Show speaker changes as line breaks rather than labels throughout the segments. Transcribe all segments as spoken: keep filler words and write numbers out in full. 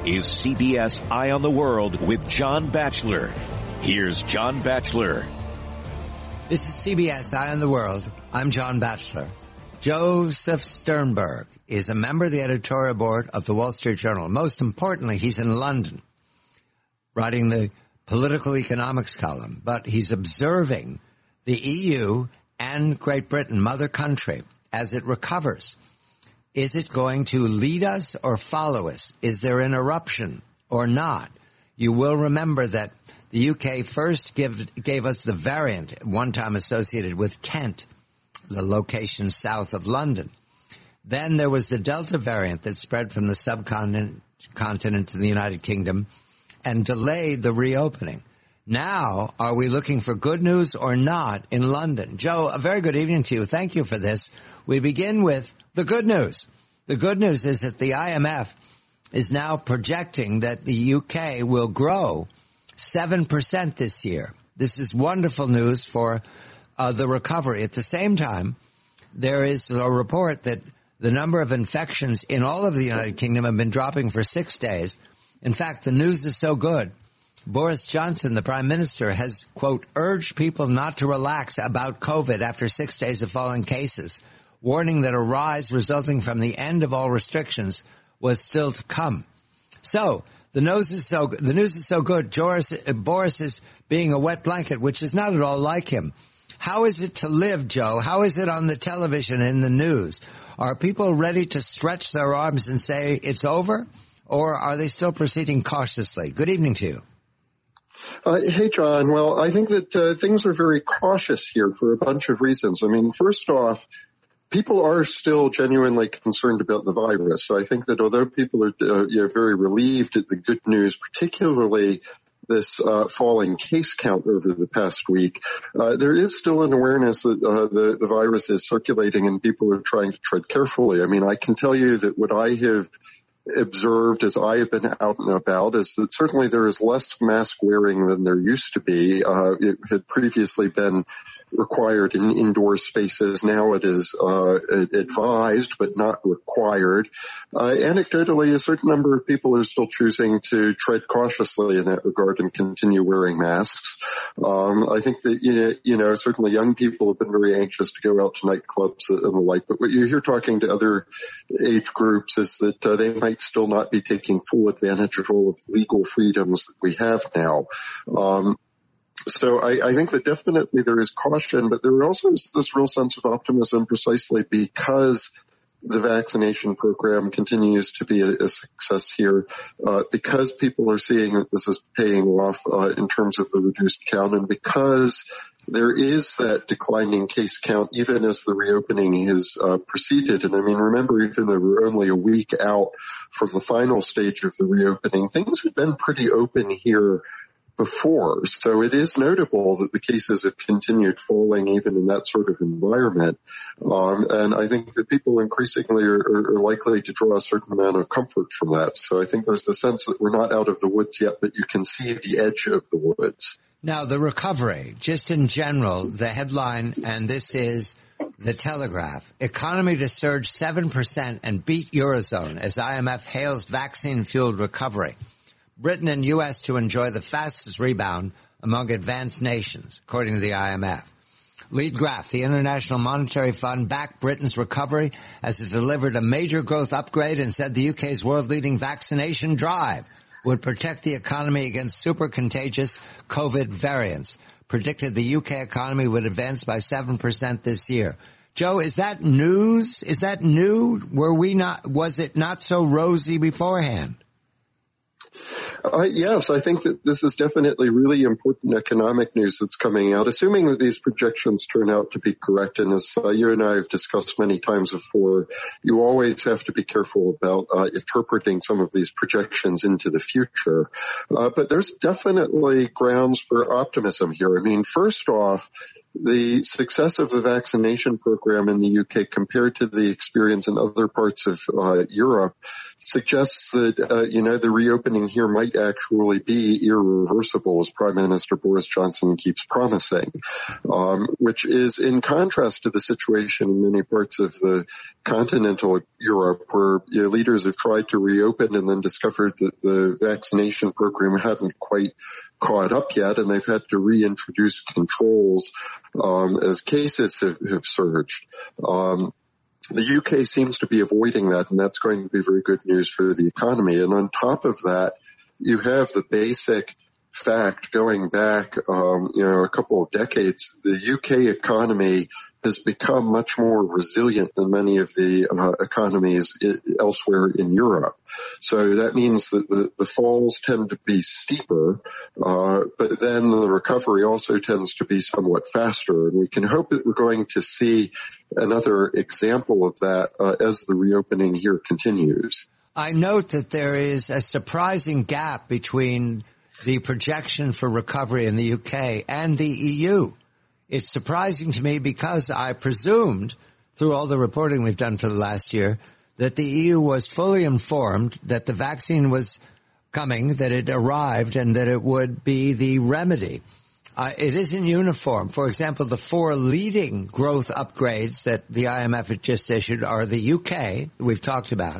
is C B S Eye on the World with John Batchelor. Here's John Batchelor.
This is C B S Eye on the World. I'm John Batchelor. Joseph Sternberg is a member of the editorial board of the Wall Street Journal. Most importantly, he's in London writing the political economics column, but he's observing the E U and Great Britain, mother country, as it recovers. Is it going to lead us or follow us? Is there an eruption or not? You will remember that the U K first give, gave us the variant, one time associated with Kent, the location south of London. Then there was the Delta variant that spread from the subcontinent continent to the United Kingdom and delayed the reopening. Now, are we looking for good news or not in London? Joe, a very good evening to you. Thank you for this. We begin with the good news. The good news is that the I M F is now projecting that the U K will grow seven percent this year. This is wonderful news for uh, the recovery. At the same time, there is a report that the number of infections in all of the United Kingdom have been dropping for six days. In fact, the news is so good. Boris Johnson, the Prime Minister, has, quote, urged people not to relax about COVID after six days of falling cases, warning that a rise resulting from the end of all restrictions was still to come. So, the news is so, the news is so good. Boris, Boris is being a wet blanket, which is not at all like him. How is it to live, Joe? How is it on the television, in the news? Are people ready to stretch their arms and say it's over? Or are they still proceeding cautiously? Good evening to you.
Uh, hey, John. Well, I think that uh, things are very cautious here for a bunch of reasons. I mean, first off, people are still genuinely concerned about the virus. So I think that although people are uh, you know, very relieved at the good news, particularly this uh, falling case count over the past week, uh, there is still an awareness that uh, the, the virus is circulating and people are trying to tread carefully. I mean, I can tell you that what I have observed as I have been out and about is that certainly there is less mask wearing than there used to be. Uh, it had previously been required in indoor spaces. Now it is uh, advised but not required. Uh, anecdotally, a certain number of people are still choosing to tread cautiously in that regard and continue wearing masks. Um, I think that, you know, you know, certainly young people have been very anxious to go out to nightclubs and the like, but what you hear talking to other age groups is that uh, they might still not be taking full advantage of all of the legal freedoms that we have now. Um, So I, I think that definitely there is caution, but there also is this real sense of optimism precisely because the vaccination program continues to be a, a success here, uh, because people are seeing that this is paying off uh, in terms of the reduced count, and because there is that declining case count even as the reopening has uh, proceeded. And I mean, remember, even though we're only a week out from the final stage of the reopening, things have been pretty open here before. So it is notable that the cases have continued falling even in that sort of environment. Um, and I think that people increasingly are, are, are likely to draw a certain amount of comfort from that. So I think there's the sense that we're not out of the woods yet, but you can see the edge of the woods.
Now, the recovery, just in general, the headline, and this is The Telegraph, economy to surge seven percent and beat Eurozone as I M F hails vaccine-fueled recovery. Britain and U S to enjoy the fastest rebound among advanced nations, according to the I M F. Lead graph, the International Monetary Fund backed Britain's recovery as it delivered a major growth upgrade and said the U K's world-leading vaccination drive would protect the economy against super contagious COVID variants. Predicted the U K economy would advance by seven percent this year. Joe, is that news? Is that new? Were we not, was it not so rosy beforehand?
Uh, yes, I think that this is definitely really important economic news that's coming out, assuming that these projections turn out to be correct. And as uh, you and I have discussed many times before, you always have to be careful about uh, interpreting some of these projections into the future. Uh, but there's definitely grounds for optimism here. I mean, first off, the success of the vaccination program in the U K compared to the experience in other parts of uh, Europe suggests that, uh, you know, the reopening here might actually be irreversible, as Prime Minister Boris Johnson keeps promising, um, which is in contrast to the situation in many parts of the continental Europe where, you know, leaders have tried to reopen and then discovered that the vaccination program hadn't quite caught up yet, and they've had to reintroduce controls um, as cases have, have surged. Um, the U K seems to be avoiding that, and that's going to be very good news for the economy. And on top of that, you have the basic fact going back, um, you know, a couple of decades, the U K economy has become much more resilient than many of the uh, economies I- elsewhere in Europe. So that means that the, the falls tend to be steeper, uh, but then the recovery also tends to be somewhat faster. And we can hope that we're going to see another example of that uh, as the reopening here continues.
I note that there is a surprising gap between the projection for recovery in the U K and the E U. It's surprising to me because I presumed, through all the reporting we've done for the last year, that the E U was fully informed that the vaccine was coming, that it arrived, and that it would be the remedy. Uh, it isn't uniform. For example, the four leading growth upgrades that the I M F had just issued are the U K, we've talked about,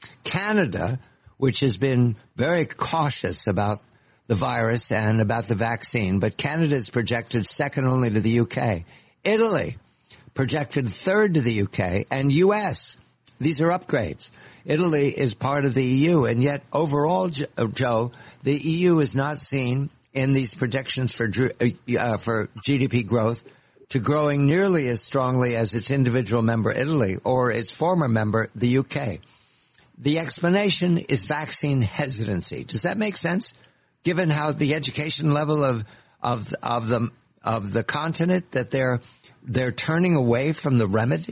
Canada, which has been very cautious about the virus and about the vaccine, but Canada is projected second only to the U K. Italy, projected third to the U K, and U S. These are upgrades. Italy is part of the E U, and yet overall, Joe, the E U is not seen in these projections for uh, for G D P growth to growing nearly as strongly as its individual member Italy or its former member, the U K. The explanation is vaccine hesitancy. Does that make sense? Given how the education level of of of the of the continent, that they're they're turning away from the remedy?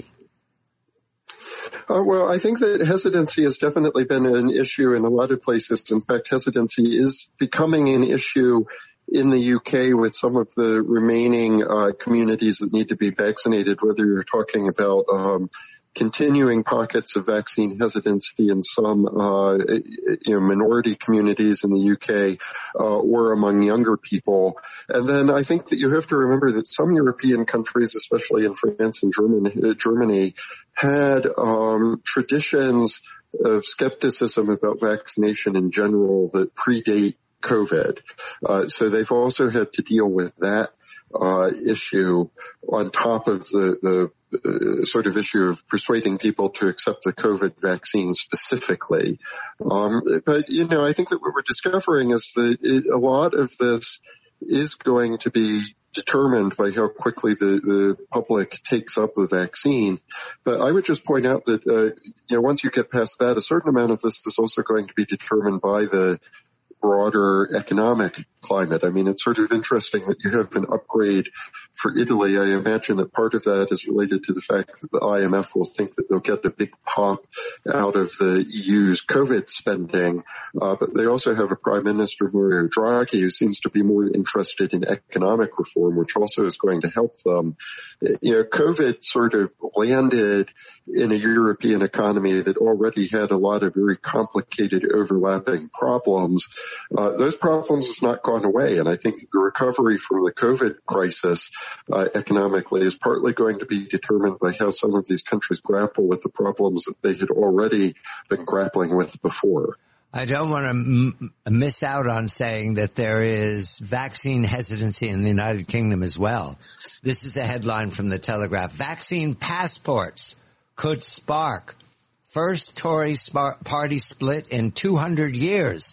Uh, well, I think that hesitancy has definitely been an issue in a lot of places. In fact, hesitancy is becoming an issue in the U K with some of the remaining uh, communities that need to be vaccinated, whether you're talking about um continuing pockets of vaccine hesitancy in some, uh, you know, minority communities in the U K, uh, or among younger people. And then I think that you have to remember that some European countries, especially in France and Germany, Germany had, um, traditions of skepticism about vaccination in general that predate COVID. Uh, so they've also had to deal with that uh, issue on top of the, the uh, sort of issue of persuading people to accept the COVID vaccine specifically. Um, but, you know, I think that what we're discovering is that it, a lot of this is going to be determined by how quickly the, the public takes up the vaccine. But I would just point out that, uh, you know, once you get past that, a certain amount of this is also going to be determined by the broader economic climate. I mean, it's sort of interesting that you have an upgrade for Italy. I imagine that part of that is related to the fact that the I M F will think that they'll get a big pop out of the E U's COVID spending. Uh, but they also have a Prime Minister, Mario Draghi, who seems to be more interested in economic reform, which also is going to help them. You know, COVID sort of landed in a European economy that already had a lot of very complicated overlapping problems. Uh, those problems have not gone away, and I think the recovery from the COVID crisis uh, economically is partly going to be determined by how some of these countries grapple with the problems that they had already been grappling with before.
I don't want to m- miss out on saying that there is vaccine hesitancy in the United Kingdom as well. This is a headline from the Telegraph. Vaccine passports could spark first Tory sp- party split in two hundred years.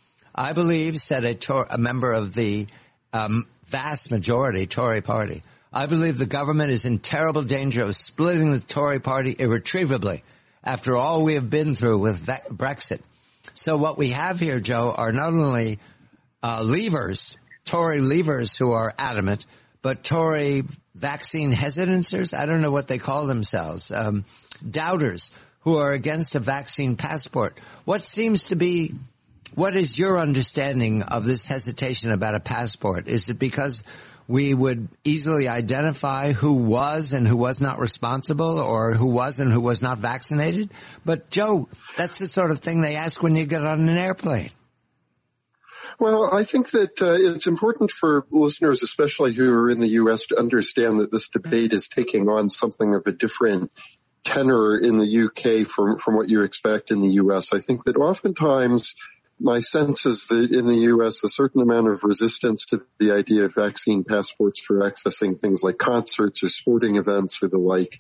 I believe, said a, Tor- a member of the um, vast majority Tory party, I believe the government is in terrible danger of splitting the Tory party irretrievably after all we have been through with ve- Brexit. So what we have here, Joe, are not only uh, leavers, Tory leavers who are adamant, but Tory vaccine hesitancers, I don't know what they call themselves, um, doubters who are against a vaccine passport. What seems to be, what is your understanding of this hesitation about a passport? Is it because we would easily identify who was and who was not responsible, or who was and who was not vaccinated. But, Joe, that's the sort of thing they ask when you get on an airplane.
Well, I think that uh, it's important for listeners, especially who are in the U S, to understand that this debate is taking on something of a different tenor in the U K from, from what you expect in the U S. I think that oftentimes my sense is that in the U S, a certain amount of resistance to the idea of vaccine passports for accessing things like concerts or sporting events or the like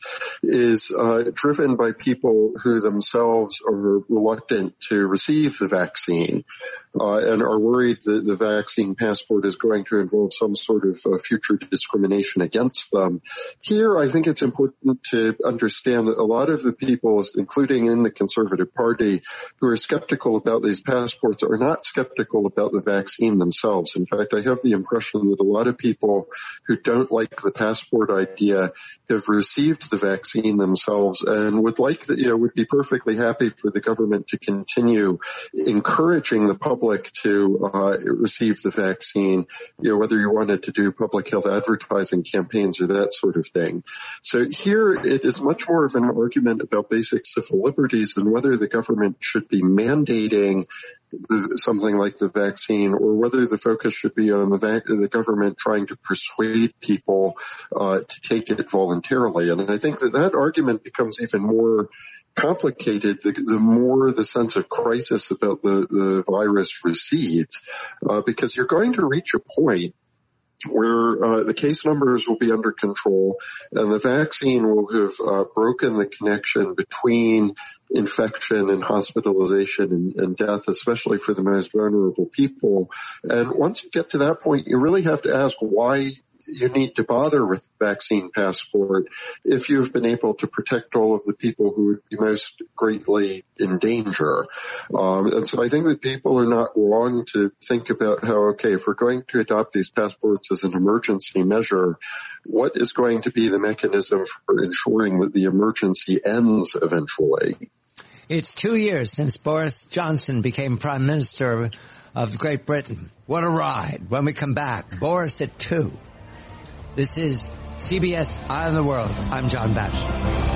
is uh, driven by people who themselves are reluctant to receive the vaccine uh, and are worried that the vaccine passport is going to involve some sort of uh, future discrimination against them. Here, I think it's important to understand that a lot of the people, including in the Conservative Party, who are skeptical about these passports are not skeptical about the vaccine themselves. In fact, I have the impression that a lot of people who don't like the passport idea have received the vaccine themselves and would like that, you know, would be perfectly happy for the government to continue encouraging the public to uh, receive the vaccine, you know, whether you wanted to do public health advertising campaigns or that sort of thing. So here it is much more of an argument about basic civil liberties and whether the government should be mandating The, something like the vaccine, or whether the focus should be on the, vac- the government trying to persuade people uh, to take it voluntarily. And I think that that argument becomes even more complicated the, the more the sense of crisis about the, the virus recedes, uh, because you're going to reach a point where uh, the case numbers will be under control and the vaccine will have uh, broken the connection between infection and hospitalization and, and death, especially for the most vulnerable people. And once you get to that point, you really have to ask why you need to bother with vaccine passport if you've been able to protect all of the people who would be most greatly in danger. Um, and so I think that people are not wrong to think about how, okay, if we're going to adopt these passports as an emergency measure, what is going to be the mechanism for ensuring that the emergency ends eventually?
It's two years since Boris Johnson became Prime Minister of Great Britain. What a ride. When we come back, Boris at two. This is C B S Eye on the World. I'm John Batchelor.